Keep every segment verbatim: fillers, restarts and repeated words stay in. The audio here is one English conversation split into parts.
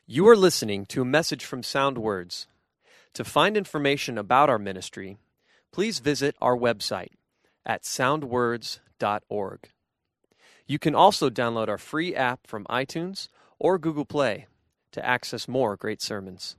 You are listening to a message from Sound Words. To find information about our ministry, please visit our website at sound words dot org. You can also download our free app from iTunes or Google Play to access more great sermons.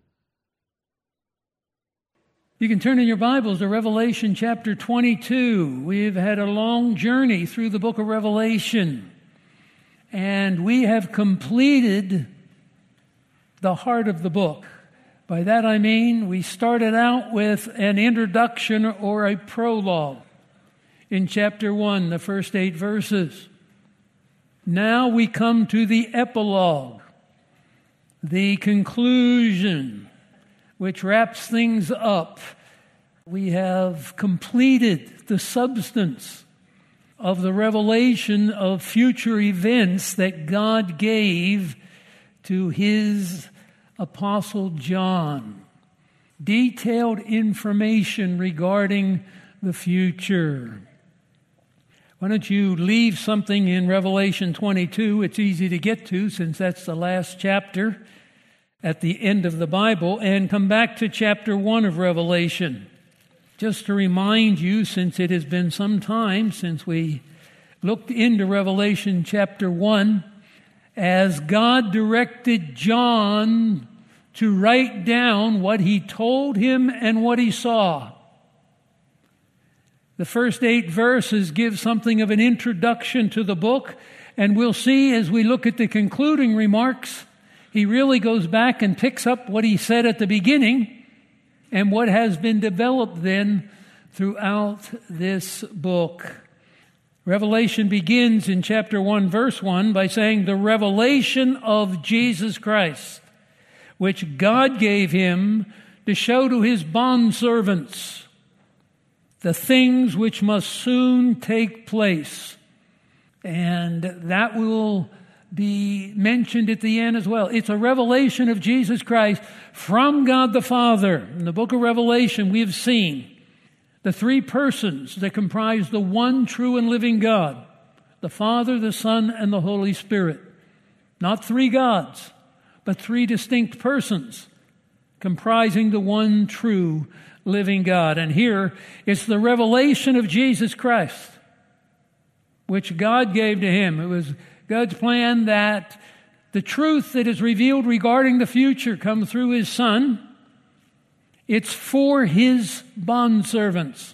You can turn in your Bibles to Revelation chapter twenty-two. We've had a long journey through the book of Revelation, and we have completed the heart of the book. By that I mean we started out with an introduction or a prologue in chapter one, the first eight verses. Now we come to the epilogue, the conclusion, which wraps things up. We have completed the substance of the revelation of future events that God gave to His Apostle John. Detailed information regarding the future. Why don't you leave something in Revelation twenty-two? It's easy to get to since that's the last chapter at the end of the Bible, and come back to chapter one of Revelation. Just to remind you, since it has been some time since we looked into Revelation chapter one, as God directed John to write down what he told him and what he saw. The first eight verses give something of an introduction to the book, and we'll see as we look at the concluding remarks, he really goes back and picks up what he said at the beginning and what has been developed then throughout this book. Revelation begins in chapter one, verse one, by saying, the revelation of Jesus Christ, which God gave him to show to his bondservants the things which must soon take place. And that will be mentioned at the end as well. It's a revelation of Jesus Christ from God the Father. In the book of Revelation, we have seen the three persons that comprise the one true and living God, the Father, the Son, and the Holy Spirit. Not three gods, but three distinct persons comprising the one true living God. And here it's the revelation of Jesus Christ, which God gave to him. It was God's plan that the truth that is revealed regarding the future come through his Son. It's for his bondservants.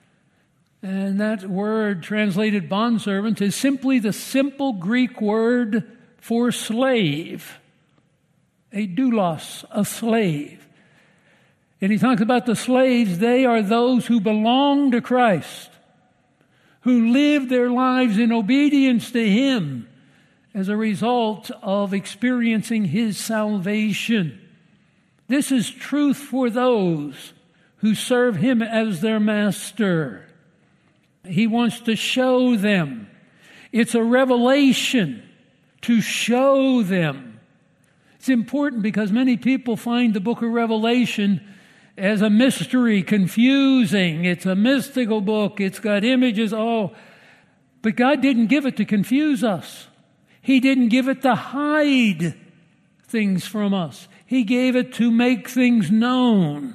And that word translated bondservant is simply the simple Greek word for slave. A doulos, a slave. And he talks about the slaves. They are those who belong to Christ, who live their lives in obedience to him as a result of experiencing his salvation. This is truth for those who serve him as their master. He wants to show them. It's a revelation to show them. It's important because many people find the book of Revelation as a mystery, confusing. It's a mystical book. It's got images. Oh, but God didn't give it to confuse us. He didn't give it to hide things from us. He gave it to make things known.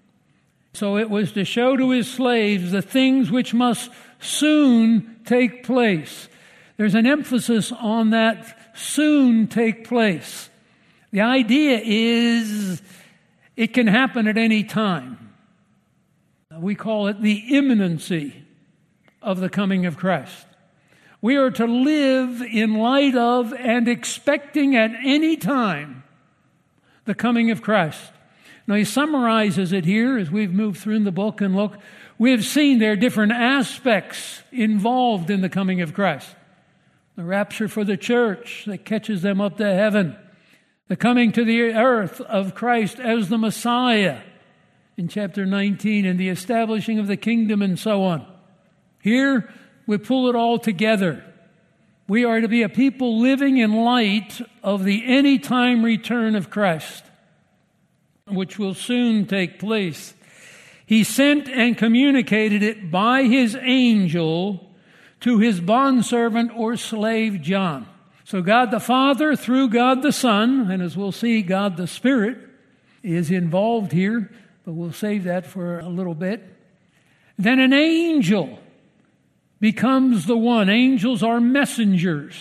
So it was to show to his slaves the things which must soon take place. There's an emphasis on that soon take place. The idea is it can happen at any time. We call it the imminency of the coming of Christ. We are to live in light of and expecting at any time the coming of Christ. Now he summarizes it here as we've moved through the book and look. We have seen there are different aspects involved in the coming of Christ. The rapture for the church that catches them up to heaven. The coming to the earth of Christ as the Messiah in chapter nineteen, and the establishing of the kingdom and so on. Here we pull it all together. We are to be a people living in light of the anytime return of Christ, which will soon take place. He sent and communicated it by his angel to his bondservant or slave John. So God the Father, through God the Son, and as we'll see, God the Spirit is involved here, but we'll save that for a little bit. Then an angel becomes the one. Angels are messengers.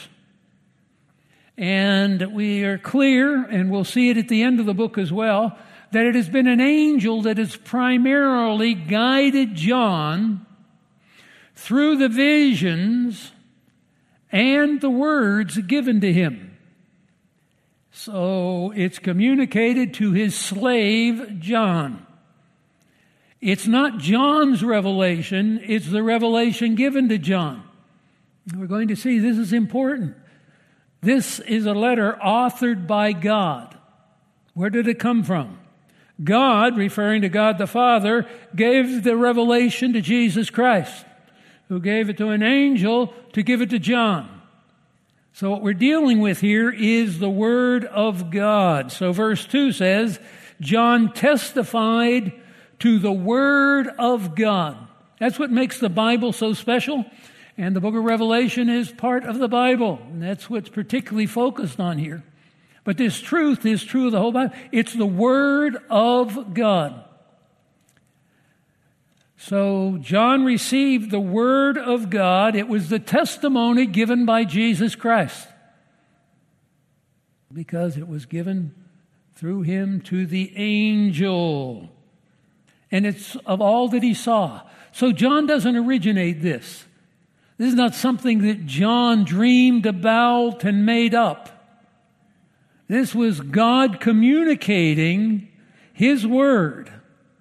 And we are clear, and we'll see it at the end of the book as well, that it has been an angel that has primarily guided John through the visions and the words given to him. So it's communicated to his slave, John. It's not John's revelation, it's the revelation given to John. We're going to see this is important. This is a letter authored by God. Where did it come from? God, referring to God the Father, gave the revelation to Jesus Christ, who gave it to an angel to give it to John. So what we're dealing with here is the Word of God. So verse two says, John testified to the Word of God. That's what makes the Bible so special. And the book of Revelation is part of the Bible. And that's what's particularly focused on here. But this truth is true of the whole Bible. It's the Word of God. So John received the Word of God. It was the testimony given by Jesus Christ, because it was given through him to the angel. And it's of all that he saw. So John doesn't originate this. This is not something that John dreamed about and made up. This was God communicating his word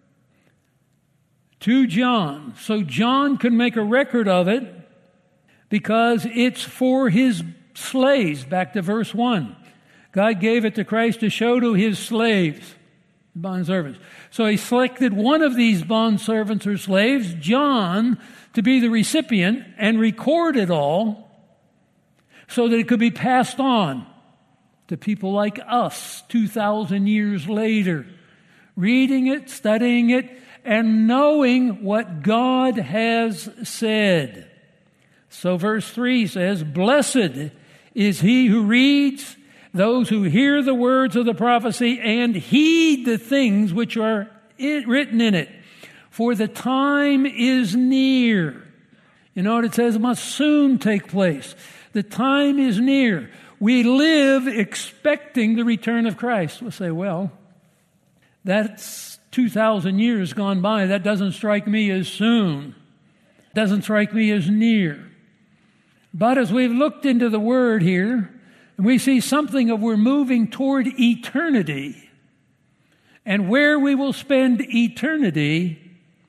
to John. So John could make a record of it because it's for his slaves. Back to verse one. God gave it to Christ to show to his slaves, bondservants. So he selected one of these bondservants or slaves, John, to be the recipient and record it all so that it could be passed on to people like us two thousand years later, reading it, studying it, and knowing what God has said. So verse three says, "Blessed is he who reads, those who hear the words of the prophecy and heed the things which are in, written in it. For the time is near." You know what it says? It must soon take place. The time is near. We live expecting the return of Christ. We'll say, well, that's two thousand years gone by. That doesn't strike me as soon. Doesn't strike me as near. But as we've looked into the Word here, and we see something of we're moving toward eternity, and where we will spend eternity,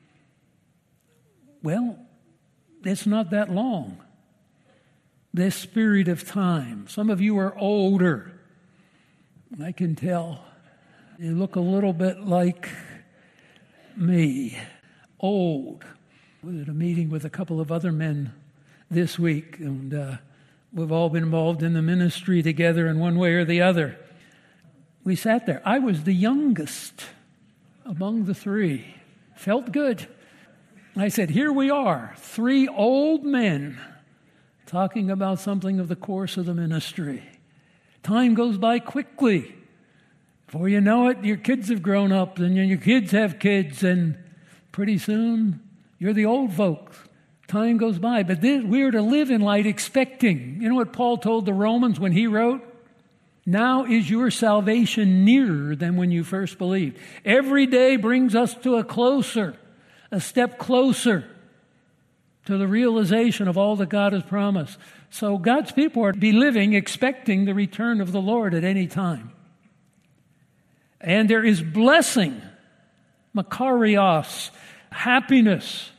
well, it's not that long. This period of time. Some of you are older. I can tell. You look a little bit like me. Old. I was at a meeting with a couple of other men this week, and uh, we've all been involved in the ministry together in one way or the other. We sat there. I was the youngest among the three. Felt good. I said, here we are, three old men talking about something of the course of the ministry. Time goes by quickly. Before you know it, your kids have grown up, and your kids have kids, and pretty soon you're the old folks. Time goes by. But this, we are to live in light expecting. You know what Paul told the Romans when he wrote? Now is your salvation nearer than when you first believed. Every day brings us to a closer, a step closer to the realization of all that God has promised. So God's people are to be living expecting the return of the Lord at any time. And there is blessing, makarios, happiness,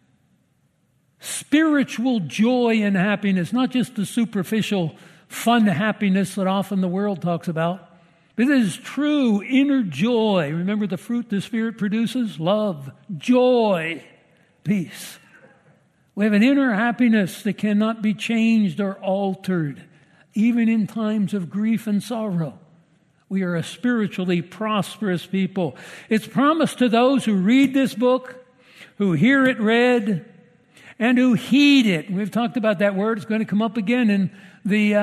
spiritual joy and happiness, not just the superficial fun happiness that often the world talks about, but it is true inner joy. Remember the fruit the Spirit produces? Love, joy, peace. We have an inner happiness that cannot be changed or altered, even in times of grief and sorrow. We are a spiritually prosperous people. It's promised to those who read this book, who hear it read, and who heed it. We've talked about that word. It's going to come up again in the uh,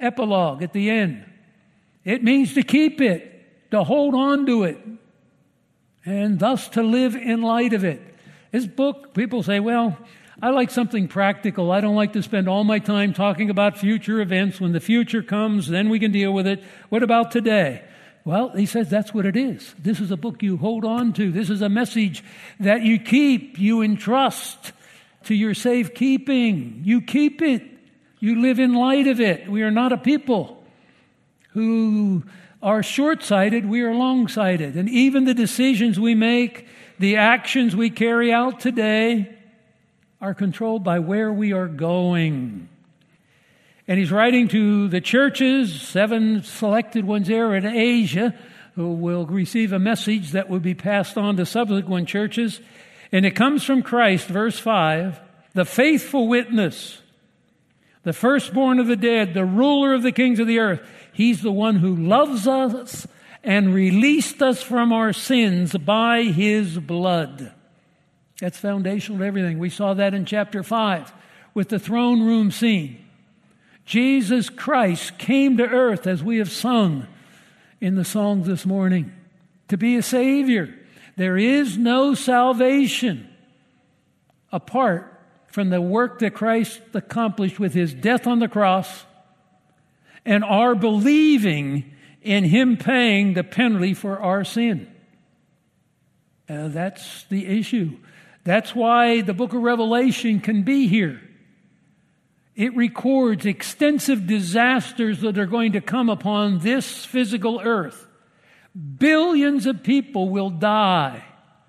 epilogue at the end. It means to keep it, to hold on to it, and thus to live in light of it. This book, people say, well, I like something practical. I don't like to spend all my time talking about future events. When the future comes, then we can deal with it. What about today? Well, he says that's what it is. This is a book you hold on to. This is a message that you keep, you entrust to your safekeeping. You keep it. You live in light of it. We are not a people who are short-sighted. We are long-sighted. And even the decisions we make, the actions we carry out today are controlled by where we are going. And he's writing to the churches, seven selected ones there in Asia, who will receive a message that will be passed on to subsequent churches. And it comes from Christ, verse five, the faithful witness, the firstborn of the dead, the ruler of the kings of the earth. He's the one who loves us and released us from our sins by his blood. That's foundational to everything. We saw that in chapter five with the throne room scene. Jesus Christ came to earth, as we have sung in the songs this morning, to be a Savior. There is no salvation apart from the work that Christ accomplished with his death on the cross and our believing in him paying the penalty for our sin. Uh, that's the issue. That's why the book of Revelation can be here. It records extensive disasters that are going to come upon this physical earth. Billions of people will die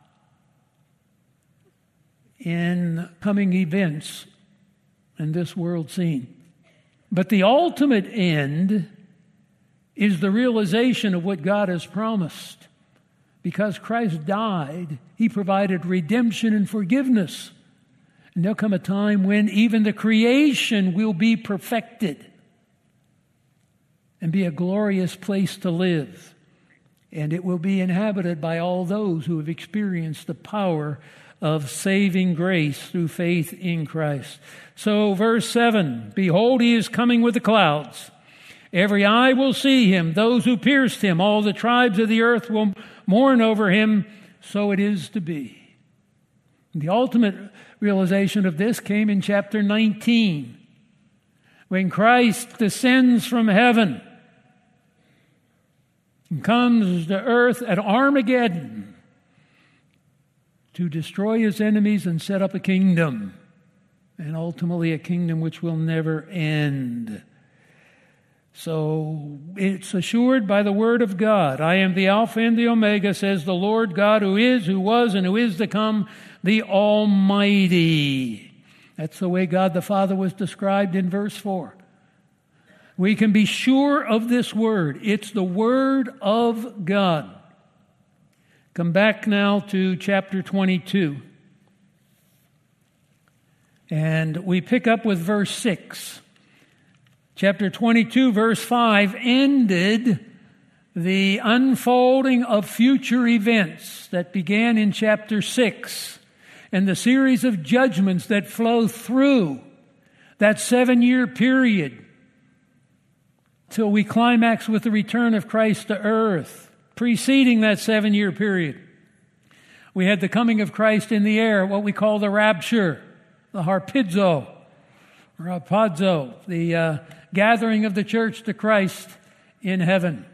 in coming events in this world scene. But the ultimate end is the realization of what God has promised. Because Christ died, he provided redemption and forgiveness. And there'll come a time when even the creation will be perfected and be a glorious place to live. And it will be inhabited by all those who have experienced the power of saving grace through faith in Christ. So verse seven, behold, he is coming with the clouds. Every eye will see him, those who pierced him. All the tribes of the earth will mourn over him. So it is to be. The ultimate realization of this came in chapter nineteen, when Christ descends from heaven and comes to earth at Armageddon to destroy his enemies and set up a kingdom, and ultimately a kingdom which will never end. So it's assured by the word of God. I am the Alpha and the Omega, says the Lord God, who is, who was, and who is to come, the Almighty. That's the way God the Father was described in verse four. We can be sure of this word. It's the word of God. Come back now to chapter twenty-two. And we pick up with verse six. Chapter twenty-two, verse five, ended the unfolding of future events that began in chapter six and the series of judgments that flow through that seven-year period till we climax with the return of Christ to earth. Preceding that seven-year period, we had the coming of Christ in the air, what we call the rapture, the harpazo, or harpazo, the uh, gathering of the church to Christ in heaven.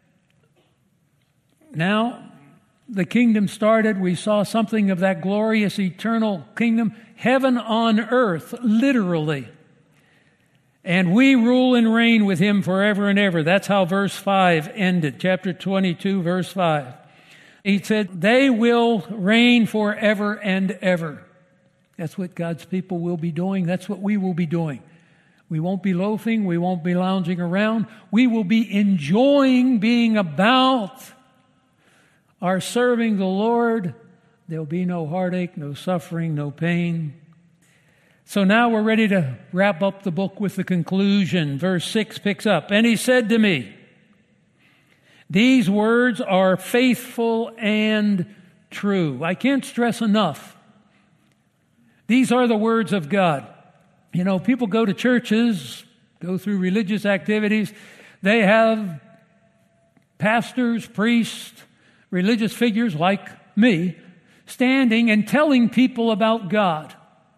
Now, the kingdom started. We saw something of that glorious eternal kingdom, heaven on earth, literally. And we rule and reign with him forever and ever. That's how verse five ended, chapter twenty-two, verse five. He said, they will reign forever and ever. That's what God's people will be doing. That's what we will be doing. We won't be loafing. We won't be lounging around. We will be enjoying being about our serving the Lord. There'll be no heartache, no suffering, no pain. So now we're ready to wrap up the book with the conclusion. Verse six picks up. And he said to me, these words are faithful and true. I can't stress enough. These are the words of God. You know, people go to churches go through religious activities. They have pastors, priests, religious figures like me standing and telling people about God.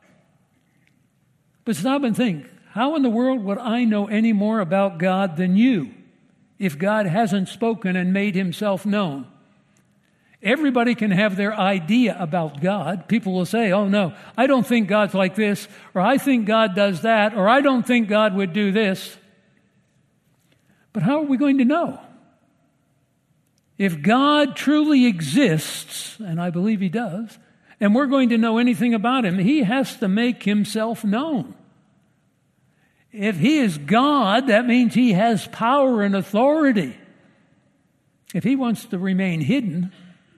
But stop and think, how in the world would I know any more about God than you if God hasn't spoken and made himself known? Everybody can have their idea about God. People will say, oh no, I don't think God's like this, or I think God does that, or I don't think God would do this. But how are we going to know? If God truly exists, and I believe he does, and we're going to know anything about him, he has to make himself known. If he is God, that means he has power and authority. If he wants to remain hidden,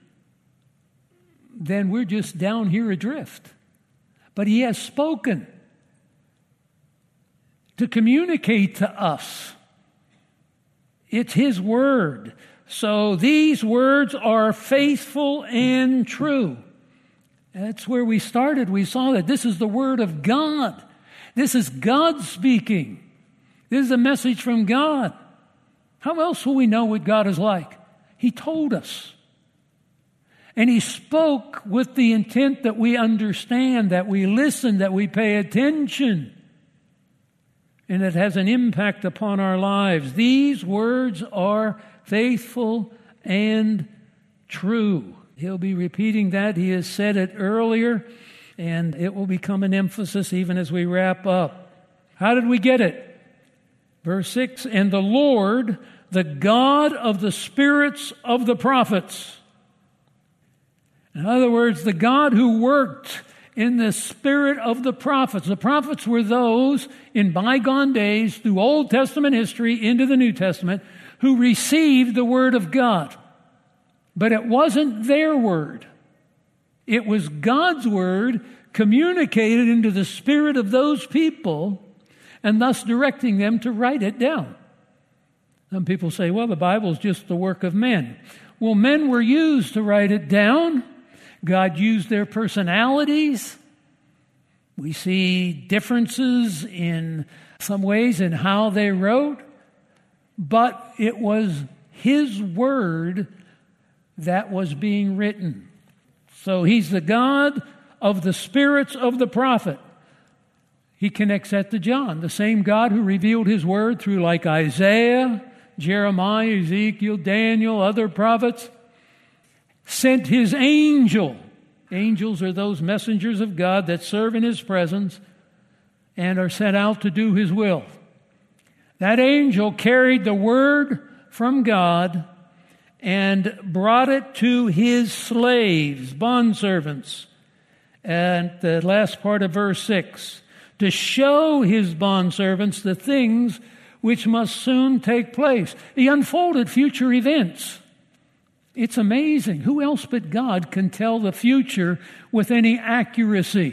then we're just down here adrift. But he has spoken to communicate to us. It's his word. So these words are faithful and true. That's where we started. We saw that this is the word of God. This is God speaking. This is a message from God. How else will we know what God is like? He told us. And he spoke with the intent that we understand, that we listen, that we pay attention. And it has an impact upon our lives. These words are faithful and true. He'll be repeating that. He has said it earlier, and it will become an emphasis even as we wrap up. How did we get it? Verse six, and the Lord, the God of the spirits of the prophets. In other words, the God who worked in the spirit of the prophets. The prophets were those in bygone days, through Old Testament history into the New Testament, who received the word of God. But it wasn't their word. It was God's word communicated into the spirit of those people and thus directing them to write it down. Some people say, well, the Bible is just the work of men. Well, men were used to write it down. God used their personalities. We see differences in some ways in how they wrote, but it was his word that was being written. So he's the God of the spirits of the prophet. He connects that to John, the same God who revealed his word through like Isaiah, Jeremiah, Ezekiel, Daniel, other prophets, sent his angel. Angels are those messengers of God that serve in his presence and are sent out to do his will. That angel carried the word from God and brought it to his slaves, bondservants. And the last part of verse six, to show his bondservants the things which must soon take place. He unfolded future events. It's amazing. Who else but God can tell the future with any accuracy?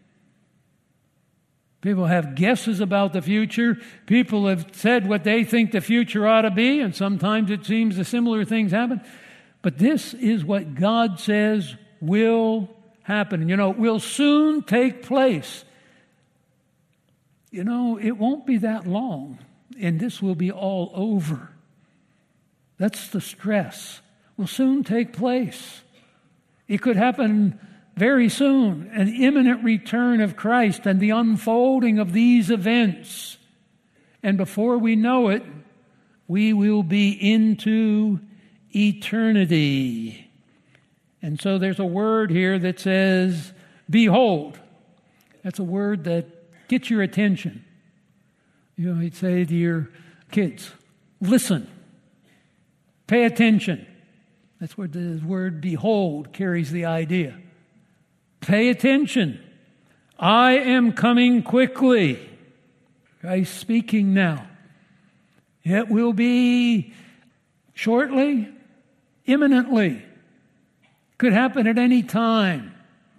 People have guesses about the future. People have said what they think the future ought to be, and sometimes it seems the similar things happen. But this is what God says will happen. You know, it will soon take place. You know, it won't be that long, and this will be all over. That's the stress. Will soon take place. It could happen very soon, an imminent return of Christ and the unfolding of these events. And before we know it, we will be into eternity. And so there's a word here that says, behold. That's a word that gets your attention. You know, you'd say to your kids, listen, pay attention. That's where the word behold carries the idea. Pay attention. I am coming quickly. Christ speaking now. It will be shortly, imminently. Could happen at any time.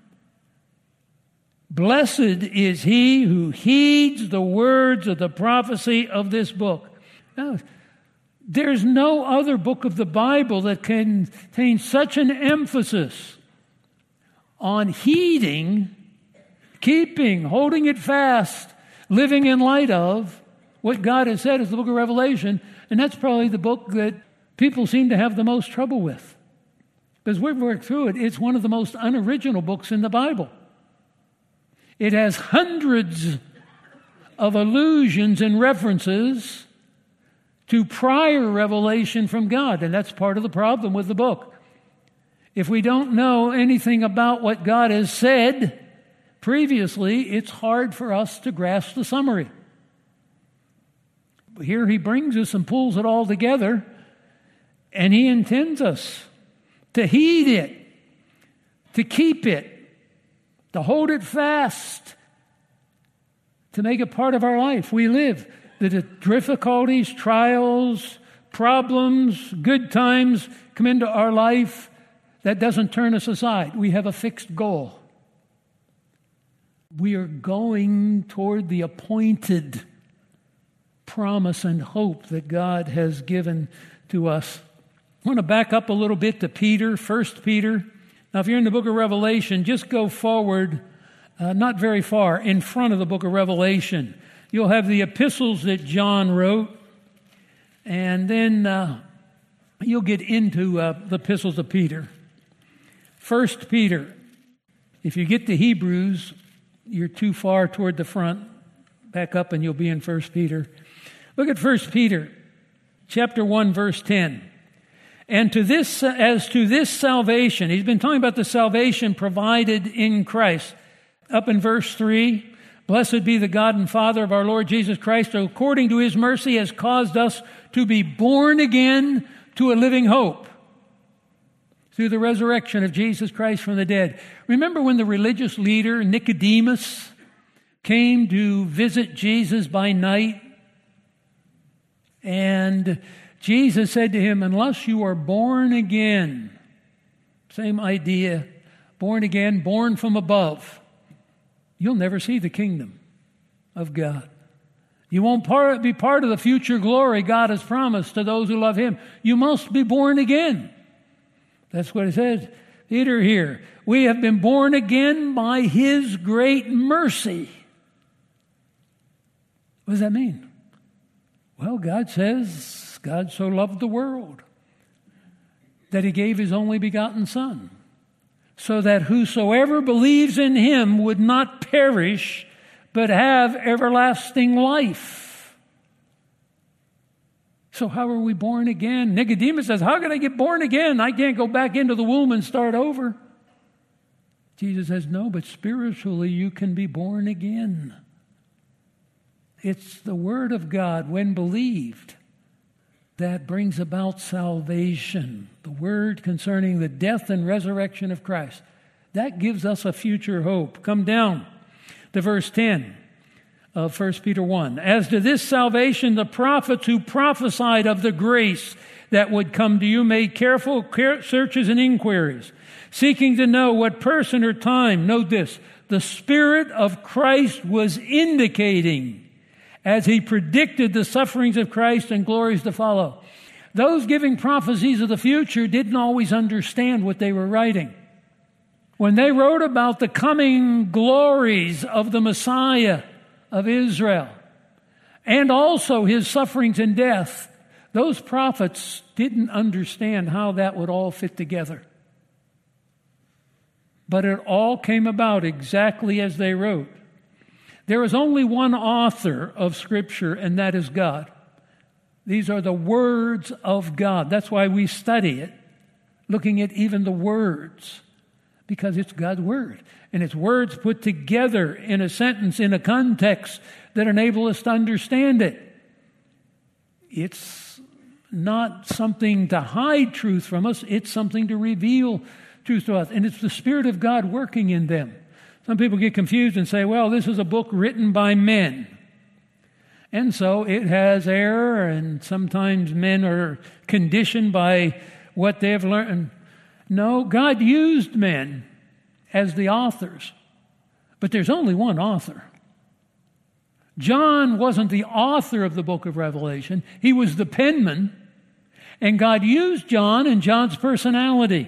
Blessed is he who heeds the words of the prophecy of this book. Now, there's no other book of the Bible that contains such an emphasis on heeding, keeping, holding it fast, living in light of what God has said is the book of Revelation, and that's probably the book that people seem to have the most trouble with. Because we've worked through it, it's one of the most unoriginal books in the Bible. It has hundreds of allusions and references to prior revelation from God, and that's part of the problem with the book. If we don't know anything about what God has said previously, it's hard for us to grasp the summary. Here he brings us and pulls it all together, and he intends us to heed it, to keep it, to hold it fast, to make it part of our life. We live. The difficulties, trials, problems, good times come into our life. That doesn't turn us aside. We have a fixed goal. We are going toward the appointed promise and hope that God has given to us. I want to back up a little bit to Peter, First Peter. Now, if you're in the book of Revelation, just go forward, uh, not very far, in front of the book of Revelation. You'll have the epistles that John wrote, and then uh, you'll get into uh, the epistles of Peter. First Peter. If you get to Hebrews, you're too far toward the front. Back up and you'll be in First Peter. Look at First Peter, chapter one, verse ten. And to this, as to this salvation, he's been talking about the salvation provided in Christ. Up in verse three, blessed be the God and Father of our Lord Jesus Christ, who according to his mercy has caused us to be born again to a living hope through the resurrection of Jesus Christ from the dead. Remember when the religious leader Nicodemus came to visit Jesus by night? And Jesus said to him, unless you are born again, same idea, born again, born from above, you'll never see the kingdom of God. You won't part, be part of the future glory God has promised to those who love him. You must be born again. That's what it says. Peter here, we have been born again by his great mercy. What does that mean? Well, God says, God so loved the world that he gave his only begotten Son, so that whosoever believes in him would not perish, but have everlasting life. So how are we born again? Nicodemus says, how can I get born again? I can't go back into the womb and start over. Jesus says, no, but spiritually you can be born again. It's the Word of God, when believed, that brings about salvation. The Word concerning the death and resurrection of Christ. That gives us a future hope. Come down to verse ten of First Peter one. As to this salvation, the prophets who prophesied of the grace that would come to you made careful searches and inquiries, seeking to know what person or time, note this, the Spirit of Christ was indicating as he predicted the sufferings of Christ and glories to follow. Those giving prophecies of the future didn't always understand what they were writing. When they wrote about the coming glories of the Messiah of Israel and also his sufferings and death, those prophets didn't understand how that would all fit together. But it all came about exactly as they wrote. There is only one author of Scripture, and that is God. These are the words of God. That's why we study it, looking at even the words, because it's God's Word. And it's words put together in a sentence, in a context that enable us to understand it. It's not something to hide truth from us. It's something to reveal truth to us. And it's the Spirit of God working in them. Some people get confused and say, well, this is a book written by men. And so it has error, and sometimes men are conditioned by what they have learned. No, God used men as the authors, but there's only one author. John wasn't the author of the book of Revelation. He was the penman, and God used John and John's personality.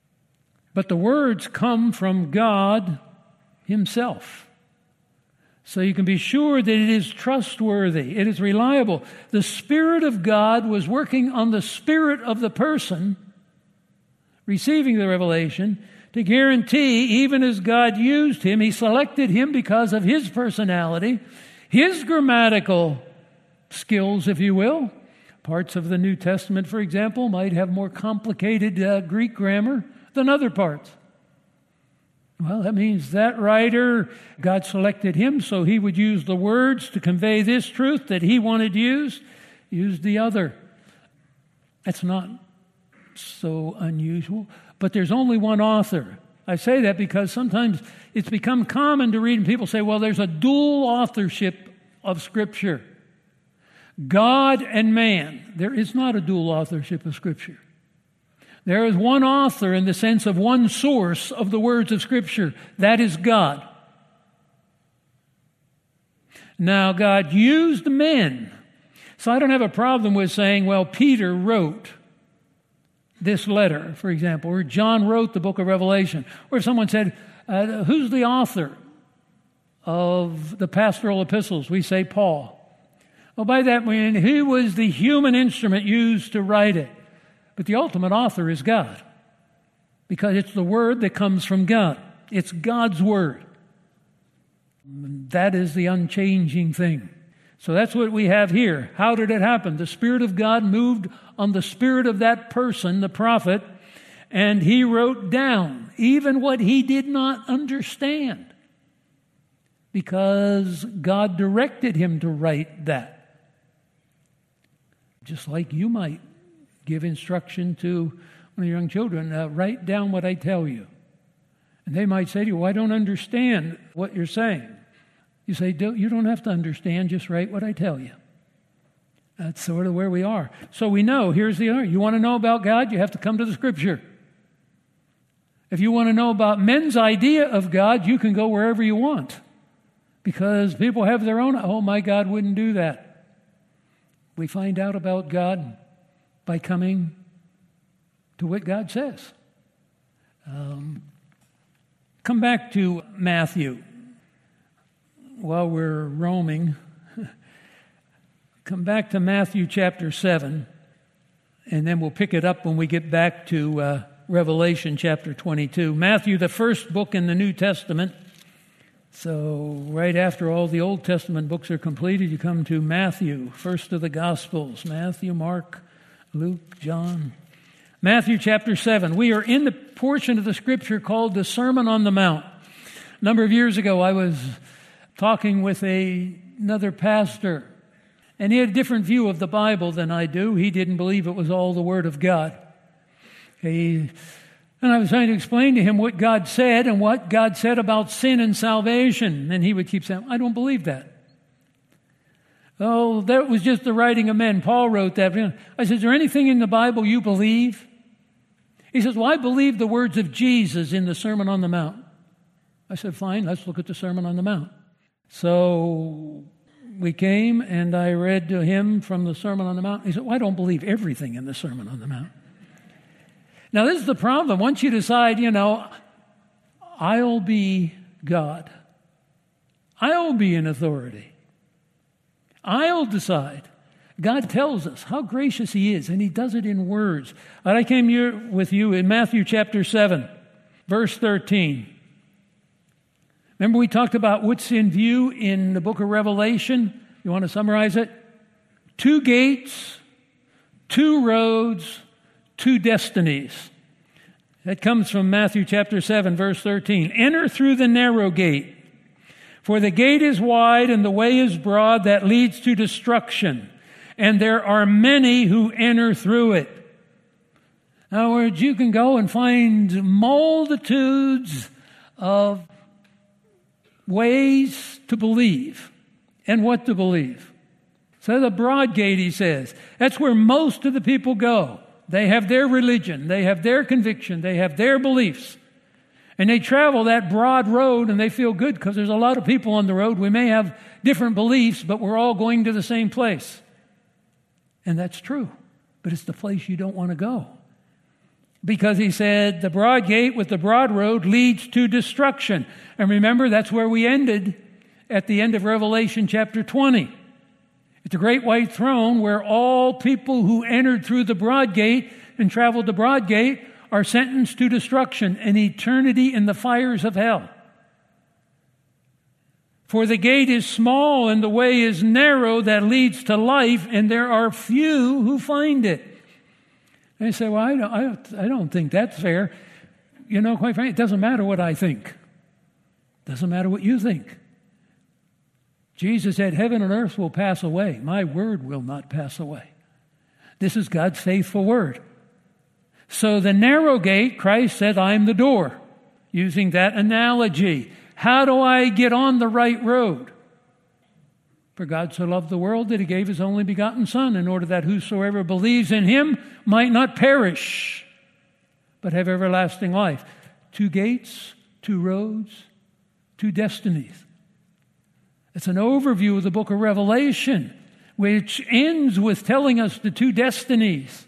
But the words come from God himself. So you can be sure that it is trustworthy. It is reliable. The Spirit of God was working on the spirit of the person receiving the revelation to guarantee, even as God used him, he selected him because of his personality, his grammatical skills, if you will. Parts of the New Testament, for example, might have more complicated uh, Greek grammar than other parts. Well, that means that writer, God selected him so he would use the words to convey this truth that he wanted used, use the other. That's not so unusual, but there's only one author. I say that because sometimes it's become common to read and people say, well, there's a dual authorship of Scripture. God and man. There is not a dual authorship of Scripture. There is one author in the sense of one source of the words of Scripture. That is God. Now, God used men. So I don't have a problem with saying, well, Peter wrote this letter, for example, or John wrote the book of Revelation. Or if someone said, uh, who's the author of the pastoral epistles? We say Paul. Well, by that we mean he was the human instrument used to write it. But the ultimate author is God, because it's the word that comes from God. It's God's word. That is the unchanging thing. So that's what we have here. How did it happen? The Spirit of God moved on the spirit of that person, the prophet, and he wrote down even what he did not understand, because God directed him to write that. Just like you might give instruction to one of your young children, uh, write down what I tell you. And they might say to you, well, I don't understand what you're saying. You say, don't, you don't have to understand, just write what I tell you. That's sort of where we are. So we know, here's the other. You want to know about God, you have to come to the Scripture. If you want to know about men's idea of God, you can go wherever you want. Because people have their own, oh, my God wouldn't do that. We find out about God by coming to what God says. Um, come back to Matthew. While we're roaming, come back to Matthew chapter seven, and then we'll pick it up when we get back to uh, Revelation chapter twenty-two. Matthew, the first book in the New Testament. So right after all the Old Testament books are completed, you come to Matthew, first of the Gospels. Matthew, Mark, Luke, John. Matthew chapter seven. We are in the portion of the Scripture called the Sermon on the Mount. A number of years ago, I was talking with a, another pastor, and he had a different view of the Bible than I do. He didn't believe it was all the Word of God. He, and I was trying to explain to him what God said and what God said about sin and salvation, and he would keep saying, I don't believe that. Oh, that was just the writing of men. Paul wrote that. I said, is there anything in the Bible you believe? He says, well, I believe the words of Jesus in the Sermon on the Mount. I said, fine, let's look at the Sermon on the Mount. So we came and I read to him from the Sermon on the Mount. He said, well, I don't believe everything in the Sermon on the Mount. Now, this is the problem. Once you decide, you know, I'll be God. I'll be in authority. I'll decide. God tells us how gracious He is, and He does it in words. And I came here with you in Matthew chapter seven, verse thirteen. Remember we talked about what's in view in the book of Revelation? You want to summarize it? Two gates, two roads, two destinies. That comes from Matthew chapter seven, verse thirteen. Enter through the narrow gate. For the gate is wide and the way is broad that leads to destruction, and there are many who enter through it. In other words, you can go and find multitudes of ways to believe and what to believe. So the broad gate, he says, that's where most of the people go. They have their religion, they have their conviction, they have their beliefs. And they travel that broad road and they feel good because there's a lot of people on the road. We may have different beliefs, but we're all going to the same place. And that's true. But it's the place you don't want to go. Because he said the broad gate with the broad road leads to destruction. And remember, that's where we ended at the end of Revelation chapter twenty. At the great white throne where all people who entered through the broad gate and traveled the broad gate are sentenced to destruction and eternity in the fires of hell. For the gate is small and the way is narrow that leads to life, and there are few who find it. And I say, well, I don't, I don't, I don't think that's fair. You know, quite frankly, it doesn't matter what I think. It doesn't matter what you think. Jesus said, heaven and earth will pass away. My word will not pass away. This is God's faithful word. So the narrow gate, Christ said, I'm the door. Using that analogy. How do I get on the right road? For God so loved the world that he gave his only begotten Son, in order that whosoever believes in him might not perish, but have everlasting life. Two gates, two roads, two destinies. It's an overview of the book of Revelation, which ends with telling us the two destinies.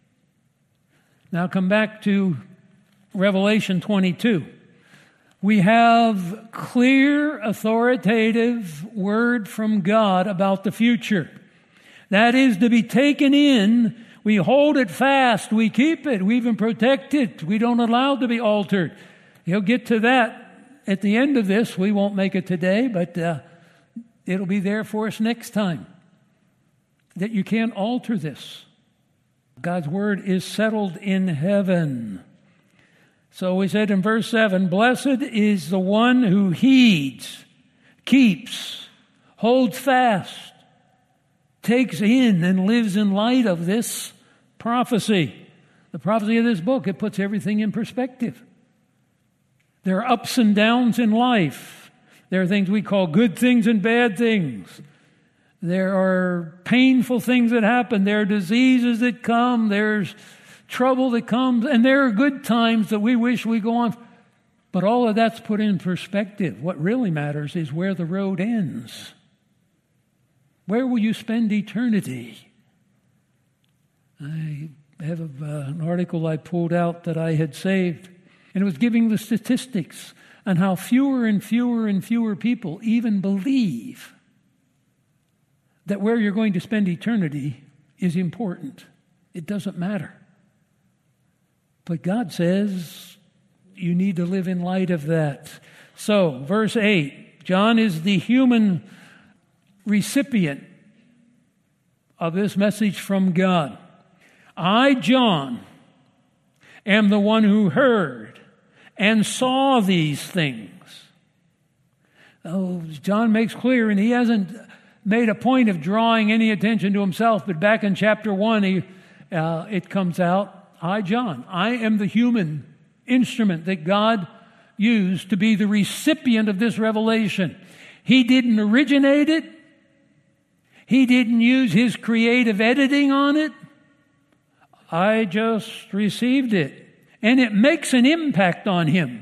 Now come back to Revelation twenty-two. We have clear, authoritative word from God about the future. That is to be taken in. We hold it fast. We keep it. We even protect it. We don't allow it to be altered. He'll get to that at the end of this. We won't make it today, but uh, it'll be there for us next time. That you can't alter this. God's word is settled in heaven. So we said in verse seven, blessed is the one who heeds, keeps, holds fast, takes in, and lives in light of this prophecy. The prophecy of this book, it puts everything in perspective. There are ups and downs in life. There are things we call good things and bad things. There are painful things that happen. There are diseases that come. There's trouble that comes. And there are good times that we wish we go on. But all of that's put in perspective. What really matters is where the road ends. Where will you spend eternity? I have a, uh, an article I pulled out that I had saved. And it was giving the statistics on how fewer and fewer and fewer people even believe that where you're going to spend eternity is important. It doesn't matter. But God says you need to live in light of that. So, verse eight, John is the human recipient of this message from God. I, John, am the one who heard and saw these things. Oh, John makes clear, and he hasn't made a point of drawing any attention to himself, but back in chapter one, he, uh, it comes out, I, John, I am the human instrument that God used to be the recipient of this revelation. He didn't originate it. He didn't use his creative editing on it. I just received it. And it makes an impact on him.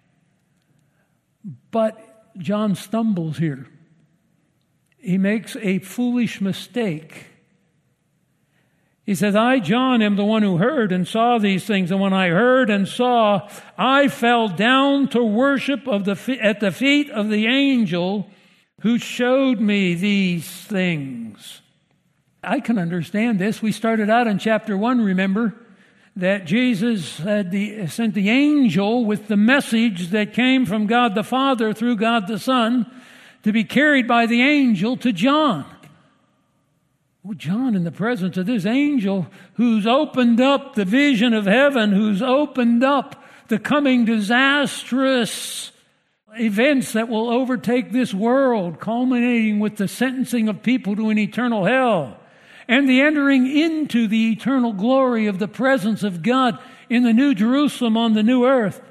But John stumbles here. He makes a foolish mistake. He says, I, John, am the one who heard and saw these things. And when I heard and saw, I fell down to worship of the at the feet of the angel who showed me these things. I can understand this. We started out in chapter one, remember, that Jesus had the, sent the angel with the message that came from God the Father through God the Son to be carried by the angel to John. Well, John, in the presence of this angel who's opened up the vision of heaven, who's opened up the coming disastrous events that will overtake this world, culminating with the sentencing of people to an eternal hell, and the entering into the eternal glory of the presence of God in the new Jerusalem on the new earth.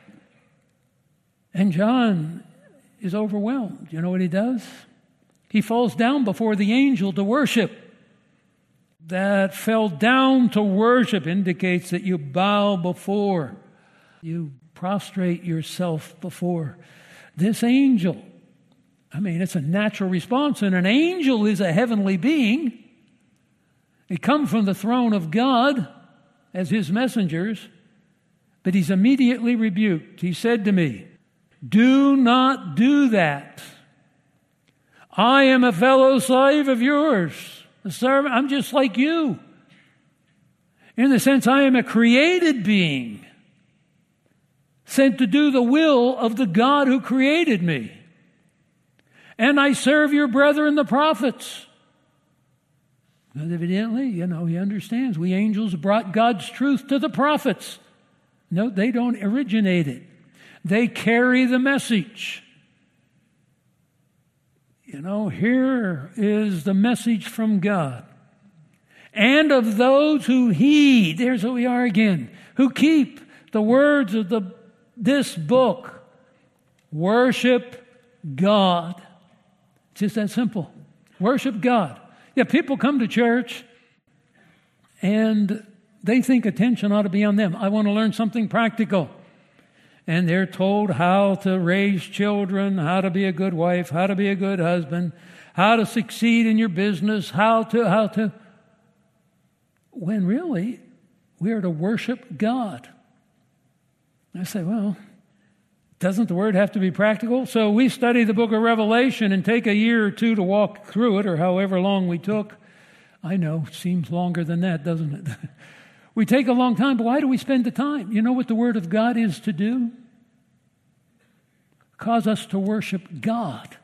And John is overwhelmed. You know what he does? He falls down before the angel to worship. That fell down to worship indicates that you bow before, you prostrate yourself before this angel. I mean, it's a natural response, and an angel is a heavenly being. They come from the throne of God as his messengers, but he's immediately rebuked. He said to me, do not do that. I am a fellow slave of yours, a servant. I'm just like you. In the sense, I am a created being, sent to do the will of the God who created me. And I serve your brethren, the prophets. But evidently, you know, he understands. We angels brought God's truth to the prophets. No, they don't originate it. They carry the message. You know, here is the message from God. And of those who heed, there's what we are again, who keep the words of the this book, worship God. It's just that simple. Worship God. Yeah, people come to church and they think attention ought to be on them. I want to learn something practical. And they're told how to raise children, how to be a good wife, how to be a good husband, how to succeed in your business, how to, how to... When really, we are to worship God. I say, well, doesn't the word have to be practical? So we study the book of Revelation and take a year or two to walk through it, or however long we took. I know, it seems longer than that, doesn't it? We take a long time, but why do we spend the time? You know what the word of God is to do? Cause us to worship God.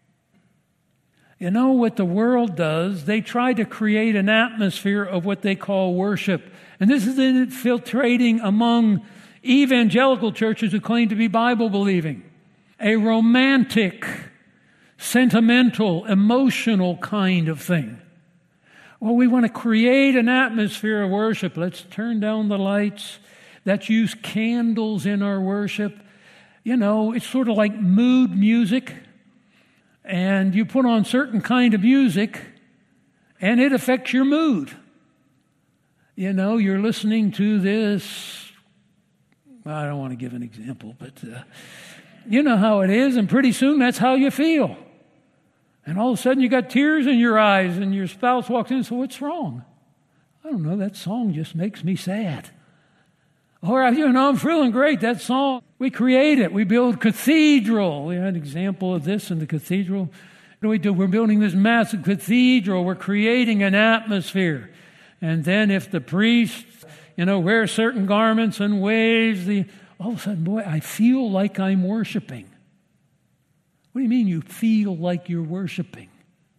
You know what the world does? They try to create an atmosphere of what they call worship. And this is infiltrating among evangelical churches who claim to be Bible-believing. A romantic, sentimental, emotional kind of thing. Well, we want to create an atmosphere of worship. Let's turn down the lights. Let's use candles in our worship. You know, it's sort of like mood music. And you put on certain kind of music, and it affects your mood. You know, you're listening to this. Well, I don't want to give an example, but uh, you know how it is, and pretty soon that's how you feel. And all of a sudden you got tears in your eyes, and your spouse walks in and says, what's wrong? I don't know, that song just makes me sad. Or, you know, I'm feeling great, that song. We create it. We build cathedral. We had an example of this in the cathedral. What do we do? We're building this massive cathedral. We're creating an atmosphere. And then if the priest, you know, wears certain garments and waves, the all of a sudden, boy, I feel like I'm worshiping. What do you mean you feel like you're worshiping?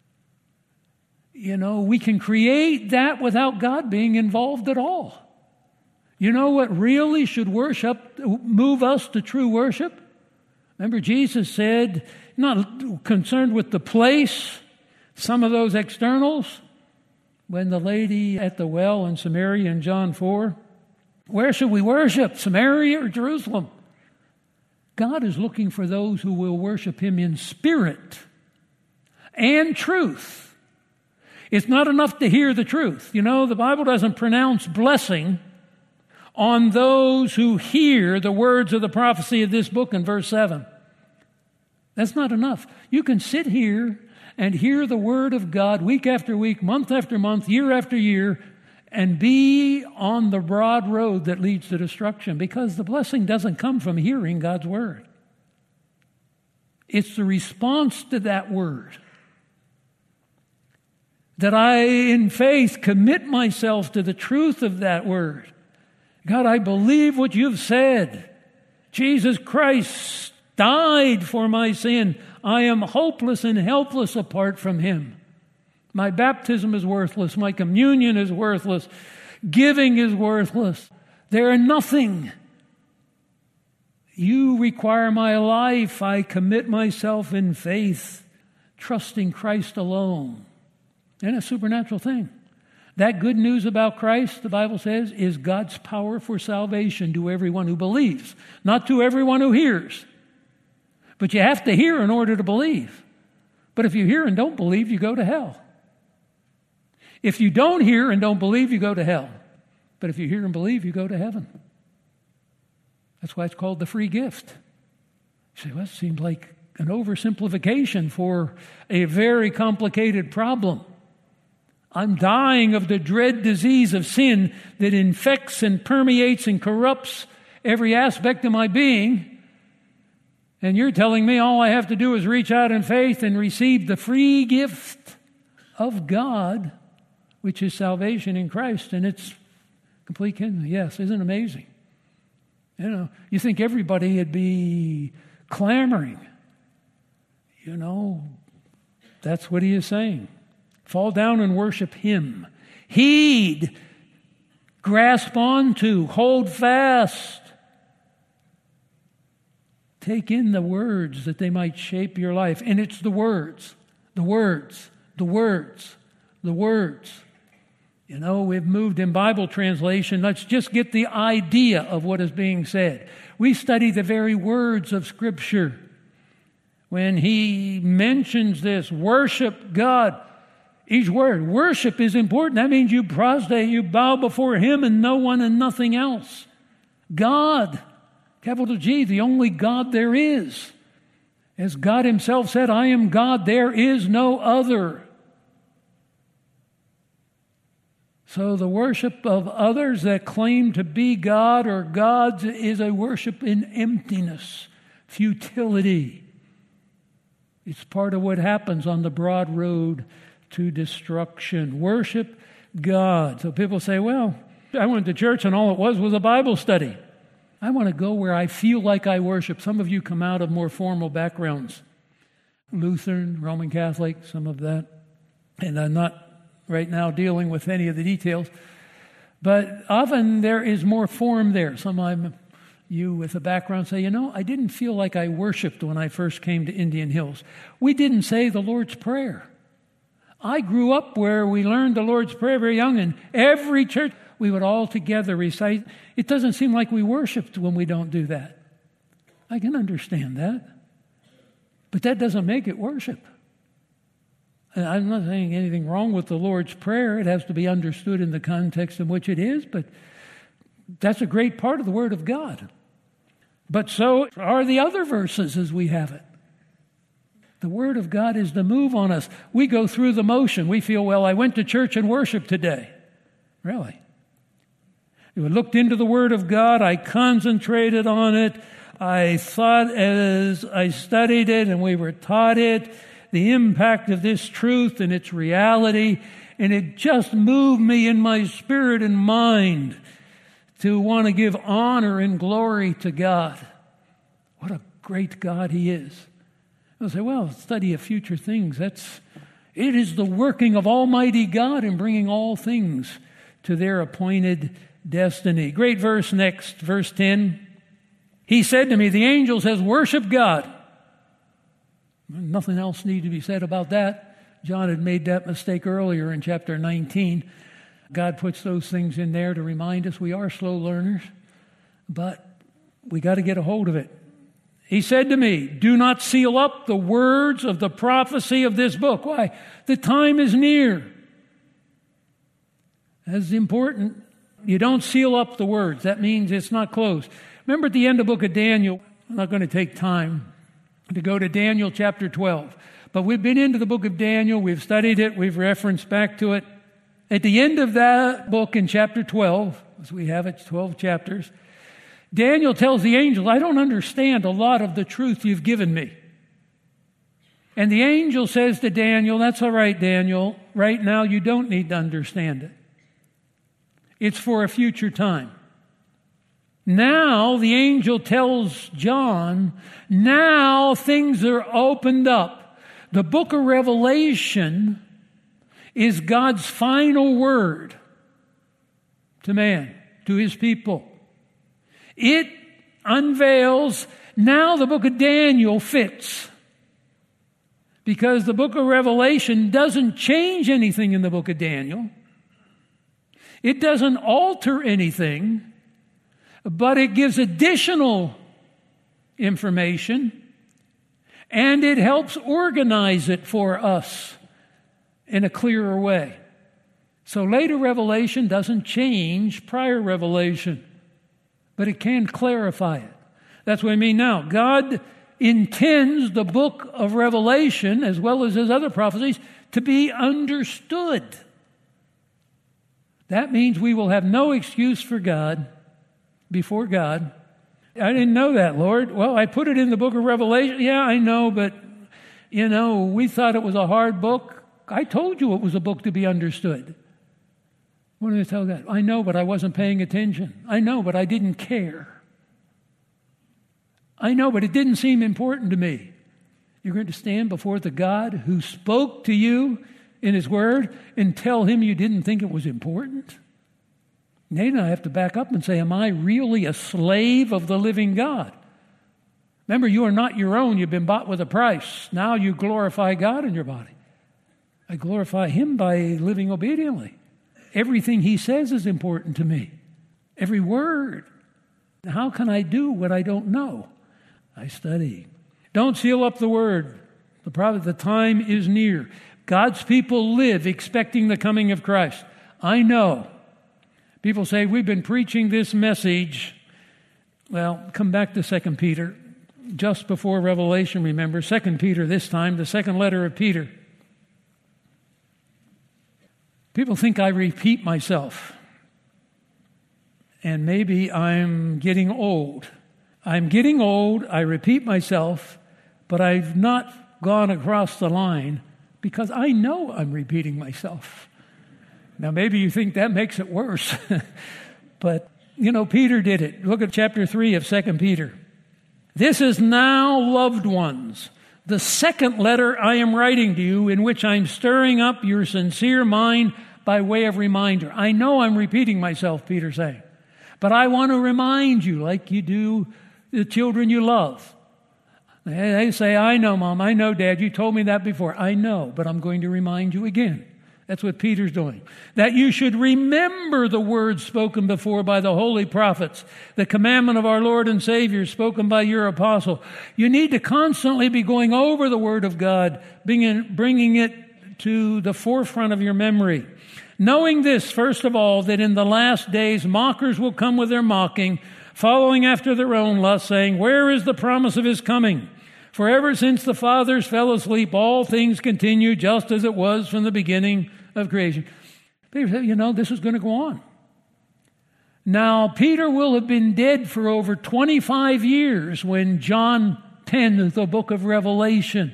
You know, we can create that without God being involved at all. You know what really should worship, move us to true worship? Remember, Jesus said, not concerned with the place, some of those externals. When the lady at the well in Samaria in John four, where should we worship, Samaria or Jerusalem? God is looking for those who will worship Him in spirit and truth. It's not enough to hear the truth. You know, the Bible doesn't pronounce blessing on those who hear the words of the prophecy of this book in verse seven. That's not enough. You can sit here and hear the word of God week after week, month after month, year after year, and be on the broad road that leads to destruction, because the blessing doesn't come from hearing God's word. It's the response to that word. That I, in faith, commit myself to the truth of that word. God, I believe what you've said. Jesus Christ died for my sin. I am hopeless and helpless apart from Him. My baptism is worthless. My communion is worthless. Giving is worthless. They are nothing. You require my life. I commit myself in faith, trusting Christ alone. And a supernatural thing. That good news about Christ, the Bible says, is God's power for salvation to everyone who believes, not to everyone who hears. But you have to hear in order to believe. But if you hear and don't believe, you go to hell. If you don't hear and don't believe, you go to hell. But if you hear and believe, you go to heaven. That's why it's called the free gift. You say, well, that seems like an oversimplification for a very complicated problem. I'm dying of the dread disease of sin that infects and permeates and corrupts every aspect of my being. And you're telling me all I have to do is reach out in faith and receive the free gift of God, which is salvation in Christ, and it's complete kingdom. Yes, isn't it amazing? You know, you think everybody would be clamoring. You know, that's what he is saying. Fall down and worship him. Heed, grasp onto, hold fast. Take in the words that they might shape your life. And it's the words, the words, the words, the words. You know, we've moved in Bible translation. Let's just get the idea of what is being said. We study the very words of Scripture. When he mentions this, worship God, each word, worship is important. That means you prostrate, you bow before him and no one and nothing else. God, capital G, the only God there is. As God himself said, I am God, there is no other. So the worship of others that claim to be God or gods is a worship in emptiness, futility. It's part of what happens on the broad road to destruction. Worship God. So people say, well, I went to church and all it was was a Bible study. I want to go where I feel like I worship. Some of you come out of more formal backgrounds. Lutheran, Roman Catholic, some of that. And I'm not right now dealing with any of the details. But often there is more form there. Some of you with a background say, you know, I didn't feel like I worshiped when I first came to Indian Hills. We didn't say the Lord's Prayer. I grew up where we learned the Lord's Prayer very young, and every church we would all together recite. It doesn't seem like we worshiped when we don't do that. I can understand that. But that doesn't make it worship. And I'm not saying anything wrong with the Lord's Prayer. It has to be understood in the context in which it is, but that's a great part of the Word of God. But so are the other verses as we have it. The Word of God is to move on us. We go through the motion. We feel, well, I went to church and worshiped today. Really? I looked into the Word of God. I concentrated on it. I thought as I studied it and we were taught it, the impact of this truth and its reality, and it just moved me in my spirit and mind to want to give honor and glory to God. What a great God he is. I'll say, well, study of future things. That's, it is the working of Almighty God in bringing all things to their appointed destiny. Great verse next, verse ten. He said to me, the angel says, worship God. Nothing else needs to be said about that. John had made that mistake earlier in chapter nineteen. God puts those things in there to remind us we are slow learners, but we got to get a hold of it. He said to me, do not seal up the words of the prophecy of this book. Why? The time is near. That's important. You don't seal up the words. That means it's not closed. Remember at the end of the book of Daniel, I'm not going to take time to go to Daniel chapter twelve, but we've been into the book of Daniel. We've studied it. We've referenced back to it. At the end of that book in chapter twelve, as we have it, twelve chapters, Daniel tells the angel, I don't understand a lot of the truth you've given me. And the angel says to Daniel, that's all right, Daniel. Right now you don't need to understand it. It's for a future time. Now the angel tells John, now things are opened up. The book of Revelation is God's final word to man, to his people. It unveils, now the book of Daniel fits. Because the book of Revelation doesn't change anything in the book of Daniel. It doesn't alter anything, but it gives additional information, and it helps organize it for us in a clearer way. So later revelation doesn't change prior revelation, but it can clarify it. That's what I mean now. God intends the book of Revelation, as well as his other prophecies, to be understood. That means we will have no excuse for God, before God, I didn't know that, Lord. Well, I put it in the book of Revelation. Yeah, I know, but, you know, we thought it was a hard book. I told you it was a book to be understood. What did I tell that? I know, but I wasn't paying attention. I know, but I didn't care. I know, but it didn't seem important to me. You're going to stand before the God who spoke to you in His Word and tell Him you didn't think it was important? Then I have to back up and say, am I really a slave of the living God? Remember, you are not your own. You've been bought with a price. Now you glorify God in your body. I glorify Him by living obediently. Everything He says is important to me. Every word. How can I do what I don't know? I study. Don't seal up the Word. The prophet, the time is near. God's people live expecting the coming of Christ. I know. People say, we've been preaching this message. Well, come back to Second Peter. Just before Revelation, remember. Second Peter this time, the second letter of Peter. People think I repeat myself. And maybe I'm getting old. I'm getting old, I repeat myself, but I've not gone across the line because I know I'm repeating myself. Now, maybe you think that makes it worse. But, you know, Peter did it. Look at chapter three of Second Peter. This is now, loved ones, the second letter I am writing to you, in which I'm stirring up your sincere mind by way of reminder. I know I'm repeating myself, Peter's saying, but I want to remind you, like you do the children you love. They say, I know, Mom, I know, Dad, you told me that before. I know, but I'm going to remind you again. That's what Peter's doing. That you should remember the words spoken before by the holy prophets, the commandment of our Lord and Savior spoken by your apostle. You need to constantly be going over the Word of God, bringing it to the forefront of your memory. Knowing this, first of all, that in the last days mockers will come with their mocking, following after their own lust, saying, where is the promise of His coming? For ever since the fathers fell asleep, all things continue just as it was from the beginning of creation. Peter said, you know, this is going to go on. Now, Peter will have been dead for over twenty-five years when John penned the book of Revelation.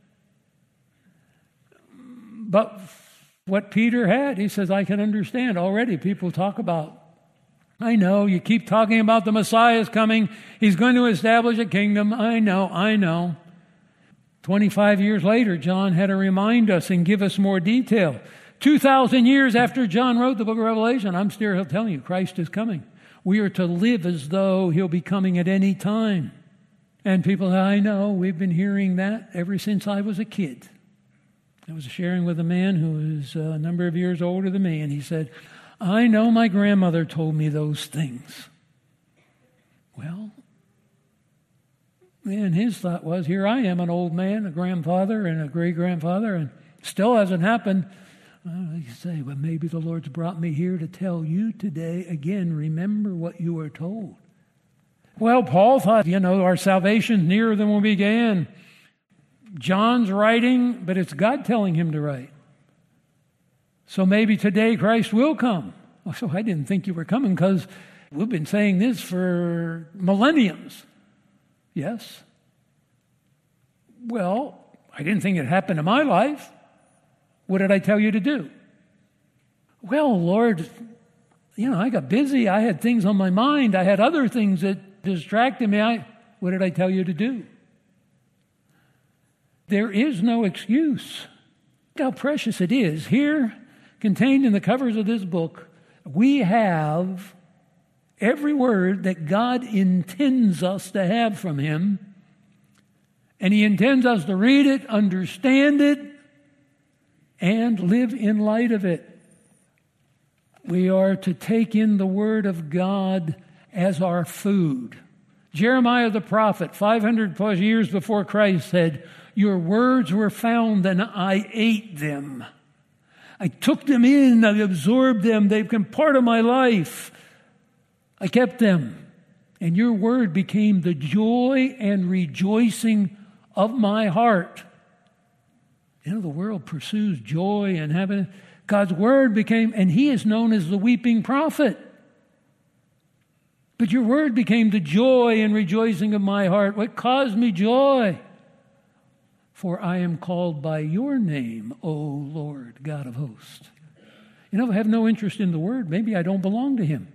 But what Peter had, he says, I can understand already. People talk about, I know, you keep talking about the Messiah is coming. He's going to establish a kingdom. I know, I know. twenty-five years later, John had to remind us and give us more detail. two thousand years after John wrote the book of Revelation, I'm still telling you, Christ is coming. We are to live as though He'll be coming at any time. And people say, I know, we've been hearing that ever since I was a kid. I was sharing with a man who was a number of years older than me, and he said, I know my grandmother told me those things. Well, and his thought was, here I am, an old man, a grandfather and a great-grandfather, and still hasn't happened. Well, you say, well, maybe the Lord's brought me here to tell you today, again, remember what you were told. Well, Paul thought, you know, our salvation's nearer than when we began. John's writing, but it's God telling him to write. So maybe today Christ will come. Oh, so I didn't think you were coming because we've been saying this for millenniums. Yes. Well, I didn't think it happened in my life. What did I tell you to do? Well, Lord, you know, I got busy. I had things on my mind. I had other things that distracted me. I, what did I tell you to do? There is no excuse. Look how precious it is. Here, contained in the covers of this book, we have every word that God intends us to have from Him. And He intends us to read it, understand it, and live in light of it. We are to take in the Word of God as our food. Jeremiah the prophet, five hundred plus years before Christ, said, your words were found and I ate them. I took them in, I absorbed them, they've become part of my life. I kept them. And your word became the joy and rejoicing of my heart. You know, the world pursues joy and happiness. God's word became, and He is known as the weeping prophet. But your word became the joy and rejoicing of my heart. What caused me joy? For I am called by your name, O Lord, God of hosts. You know, if I have no interest in the word, maybe I don't belong to him.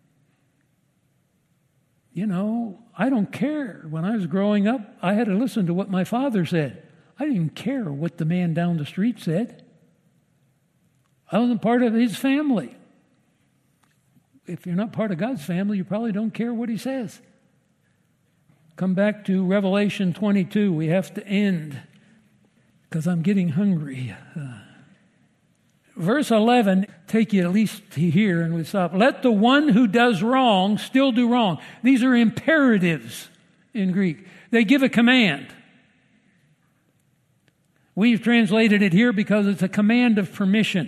You know, I don't care. When I was growing up, I had to listen to what my father said. I didn't even care what the man down the street said. I wasn't part of his family. If you're not part of God's family, you probably don't care what he says. Come back to Revelation twenty-two. We have to end because I'm getting hungry. Uh, verse eleven, take you at least to here and we stop. Let the one who does wrong still do wrong. These are imperatives in Greek. They give a command. We've translated it here because it's a command of permission.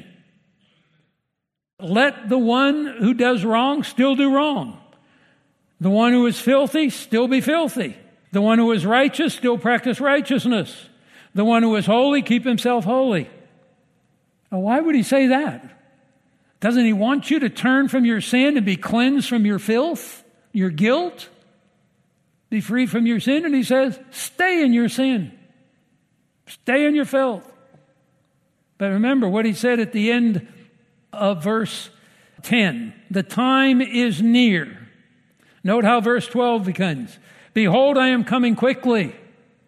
Let the one who does wrong still do wrong. The one who is filthy still be filthy. The one who is righteous still practice righteousness. The one who is holy keep himself holy. Now, why would he say that? Doesn't he want you to turn from your sin and be cleansed from your filth, your guilt? Be free from your sin? And he says, stay in your sin. Stay in your filth. But remember what he said at the end of verse ten. The time is near. Note how verse twelve begins. Behold, I am coming quickly.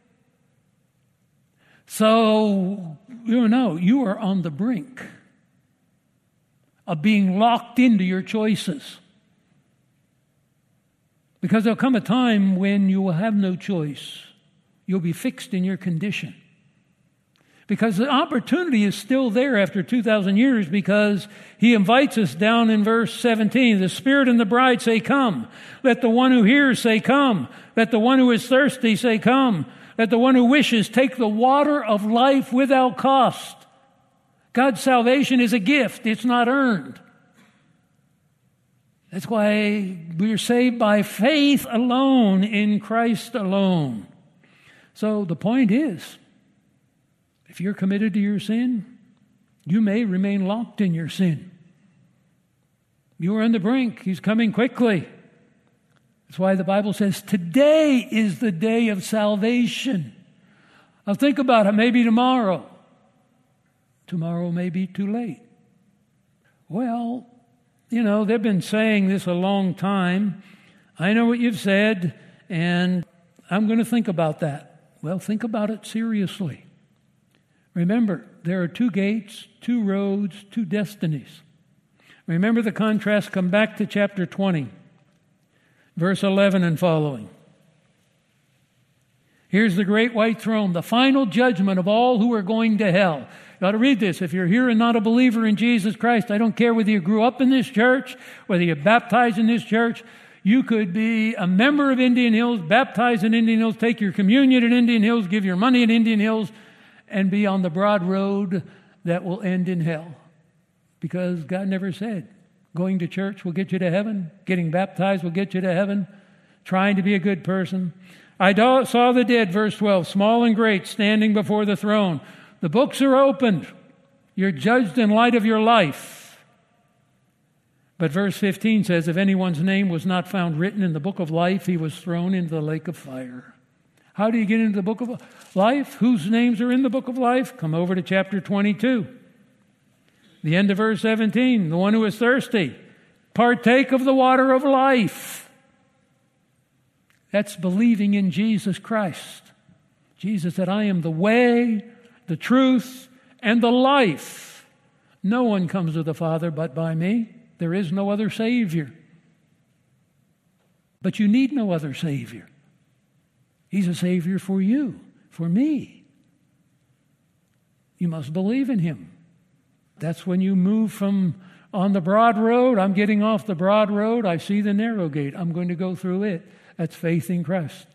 So, you know, you are on the brink of being locked into your choices. Because there'll come a time when you will have no choice. You'll be fixed in your condition. Because the opportunity is still there after two thousand years, because he invites us down in verse seventeen. The Spirit and the bride say, come. Let the one who hears say, come. Let the one who is thirsty say, come. Let the one who wishes take the water of life without cost. God's salvation is a gift. It's not earned. That's why we are saved by faith alone, in Christ alone. So the point is, if you're committed to your sin, you may remain locked in your sin. You are on the brink. He's coming quickly. That's why the Bible says today is the day of salvation. Now think about it. Maybe tomorrow. Tomorrow may be too late. Well, you know, they've been saying this a long time. I know what you've said, and I'm going to think about that. Well, think about it seriously. Remember, there are two gates, two roads, two destinies. Remember the contrast. Come back to chapter twenty, verse eleven and following. Here's the great white throne, the final judgment of all who are going to hell. You ought to read this. If you're here and not a believer in Jesus Christ, I don't care whether you grew up in this church, whether you're baptized in this church. You could be a member of Indian Hills, baptized in Indian Hills, take your communion at Indian Hills, give your money at Indian Hills, and be on the broad road that will end in hell. Because God never said, going to church will get you to heaven, getting baptized will get you to heaven, trying to be a good person. I saw the dead, verse twelve, small and great, standing before the throne. The books are opened. You're judged in light of your life. But verse fifteen says, if anyone's name was not found written in the book of life, he was thrown into the lake of fire. How do you get into the book of life? Whose names are in the book of life? Come over to chapter twenty-two. The end of verse seventeen. The one who is thirsty, partake of the water of life. That's believing in Jesus Christ. Jesus said, I am the way, the truth, and the life. No one comes to the Father but by me. There is no other Savior. But you need no other Savior. He's a Savior for you, for me. You must believe in Him. That's when you move from on the broad road. I'm getting off the broad road. I see the narrow gate. I'm going to go through it. That's faith in Christ.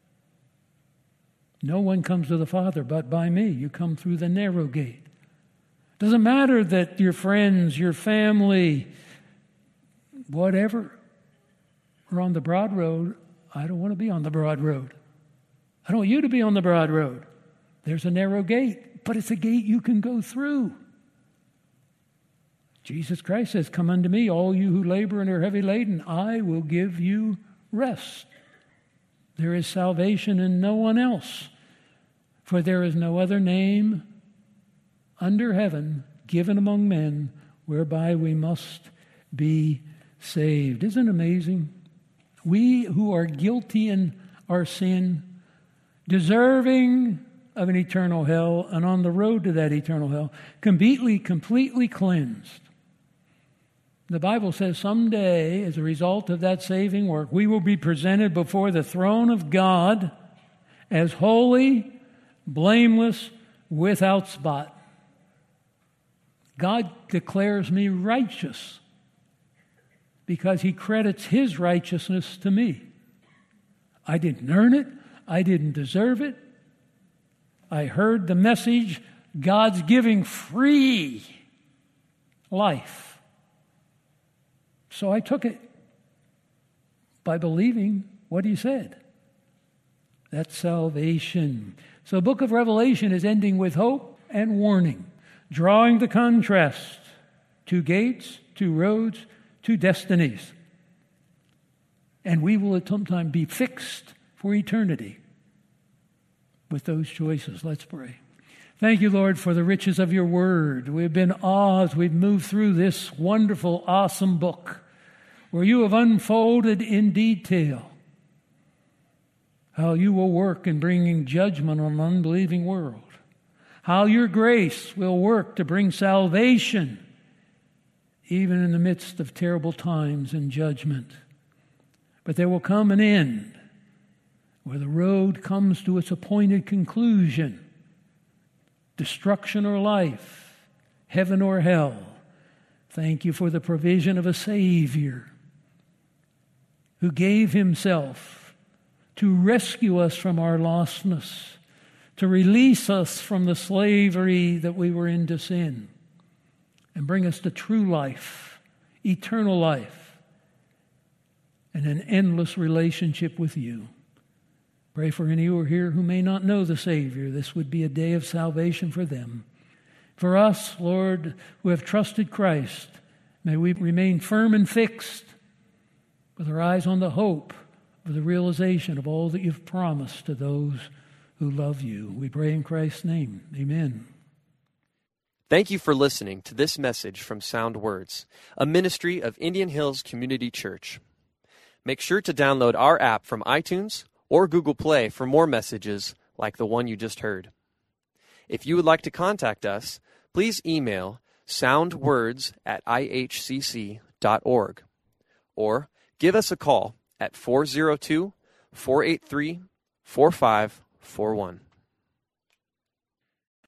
No one comes to the Father but by me. You come through the narrow gate. Doesn't matter that your friends, your family, whatever, are on the broad road. I don't want to be on the broad road. I don't want you to be on the broad road. There's a narrow gate, but it's a gate you can go through. Jesus Christ says, "Come unto me, all you who labor and are heavy laden, I will give you rest." There is salvation in no one else, for there is no other name under heaven given among men whereby we must be saved. Isn't it amazing? We who are guilty in our sin, deserving of an eternal hell, and on the road to that eternal hell, completely, completely cleansed. The Bible says someday, as a result of that saving work, we will be presented before the throne of God as holy, blameless, without spot. God declares me righteous because He credits His righteousness to me. I didn't earn it. I didn't deserve it. I heard the message, God's giving free life. So I took it by believing what He said. That's salvation. So the book of Revelation is ending with hope and warning, drawing the contrast. Two gates, two roads, two destinies. And we will at some time be fixed for eternity with those choices. Let's pray. Thank you, Lord, for the riches of your word. We've been awed as we've moved through this wonderful, awesome book where you have unfolded in detail how you will work in bringing judgment on an unbelieving world, how your grace will work to bring salvation even in the midst of terrible times and judgment. But there will come an end where the road comes to its appointed conclusion. Destruction or life, heaven or hell. Thank you for the provision of a Savior who gave Himself to rescue us from our lostness, to release us from the slavery that we were in to sin, and bring us to true life, eternal life, and an endless relationship with you. Pray for any who are here who may not know the Savior. This would be a day of salvation for them. For us, Lord, who have trusted Christ, may we remain firm and fixed with our eyes on the hope of the realization of all that you've promised to those who love you. We pray in Christ's name. Amen. Thank you for listening to this message from Sound Words, a ministry of Indian Hills Community Church. Make sure to download our app from iTunes or Google Play for more messages like the one you just heard. If you would like to contact us, please email soundwords at i h c c dot org or give us a call at four oh two, four eight three, four five four one.